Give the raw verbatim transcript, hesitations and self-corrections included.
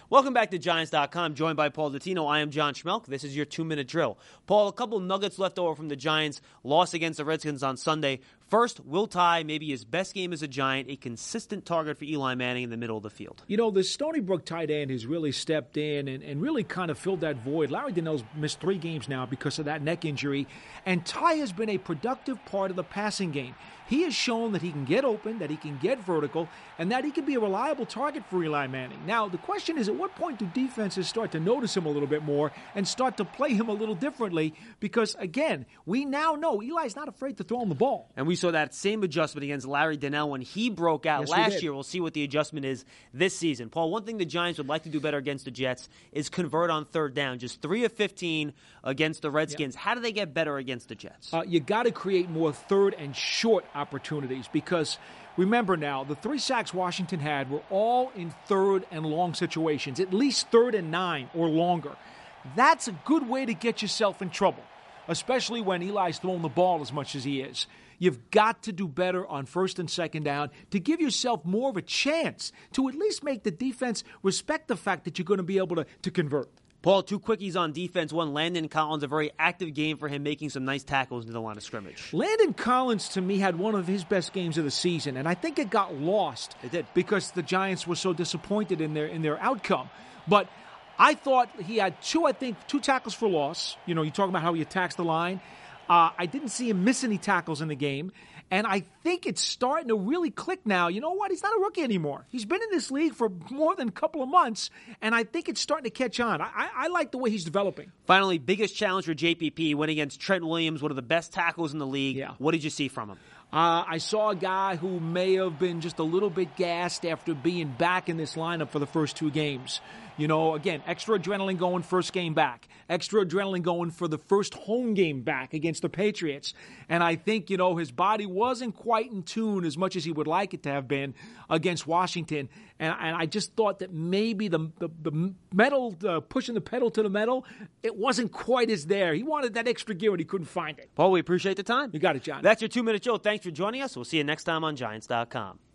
Welcome back to Giants dot com, joined by Paul Dottino. I am John Schmelk. This is your two-minute drill. Paul, a couple nuggets left over from the Giants' loss against the Redskins on Sunday. First, Will Tye, maybe his best game as a Giant, a consistent target for Eli Manning in the middle of the field. You know, the Stony Brook tight end has really stepped in and, and really kind of filled that void. Larry Donnell's missed three games now because of that neck injury, and Tye has been a productive part of the passing game. He has shown that he can get open, that he can get vertical, and that he can be a reliable target for Eli Manning. Now, the question is, at what point do defenses start to notice him a little bit more and start to play him a little differently? Because, again, we now know Eli's not afraid to throw him the ball. And we saw that same adjustment against Larry Donnell when he broke out yes, we last did. year. We'll see what the adjustment is this season. Paul, one thing the Giants would like to do better against the Jets is convert on third down. Just three of fifteen against the Redskins. Yep. How do they get better against the Jets? Uh, you got to create more third and short opportunities because remember now, the three sacks Washington had were all in third and long situations, at least third and nine or longer. That's a good way to get yourself in trouble, especially when Eli's throwing the ball as much as he is. You've got to do better on first and second down to give yourself more of a chance to at least make the defense respect the fact that you're going to be able to, to convert. Paul, two quickies on defense. One, Landon Collins, a very active game for him, making some nice tackles into the line of scrimmage. Landon Collins, to me, had one of his best games of the season, and I think it got lost. It did. Because the Giants were so disappointed in their in their outcome. But I thought he had two, I think, two tackles for loss. You know, you talk about how he attacks the line. Uh, I didn't see him miss any tackles in the game. And I think it's starting to really click now. You know what? He's not a rookie anymore. He's been in this league for more than a couple of months, and I think it's starting to catch on. I, I, I like the way he's developing. Finally, biggest challenge for J P P, went against Trent Williams, one of the best tackles in the league. Yeah. What did you see from him? Uh, I saw a guy who may have been just a little bit gassed after being back in this lineup for the first two games. You know, again, extra adrenaline going first game back. Extra adrenaline going for the first home game back against the Patriots. And I think, you know, his body wasn't quite in tune as much as he would like it to have been against Washington. And, and I just thought that maybe the the, the metal, uh, pushing the pedal to the metal, it wasn't quite as there. He wanted that extra gear and he couldn't find it. Paul, we appreciate the time. You got it, John. That's your two-minute show. Thanks for joining us. We'll see you next time on Giants dot com.